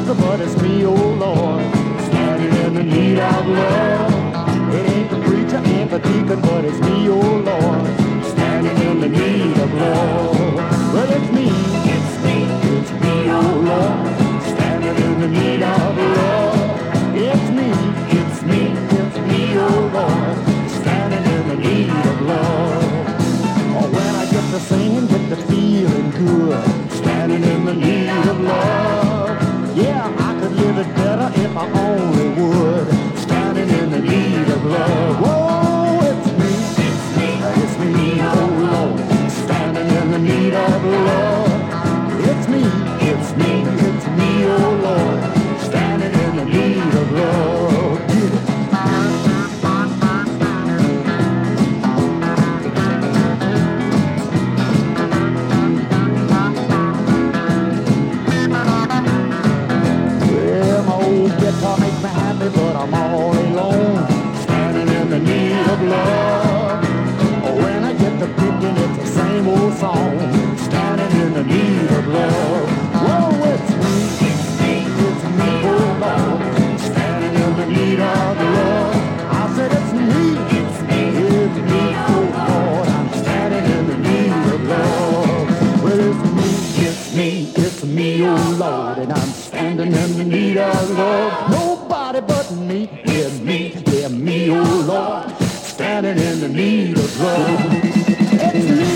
pastor, but it's me, oh Lord, standing in the need of love. It ain't the preacher, ain't the deacon, but it's me, oh Lord, standing in the need of love. Well, it's me, oh Lord, standing in the need of love. It's me, oh Lord, standing in the need of love. Oh, when I get to singing, get to feeling good, standing in the need of love. Yeah, I could live it better if I only would, standing in the need of love. Whoa, it's me, oh Lord, standing in the need of love. It's me, oh Lord, standing in the need of love. Get it. Well, my old guitar makes me happy, but I'm all alone, standing in the need of love. When I get to picking, it's the same old song, standing in the need of love. Whoa, it's me, oh Lord, standing in the need of love. I said it's me, oh Lord, I'm standing in the need of love. Well, it's me, oh Lord, and I'm standing in the need of love. Nobody but me, me, oh Lord, standing in the need of love. It's me.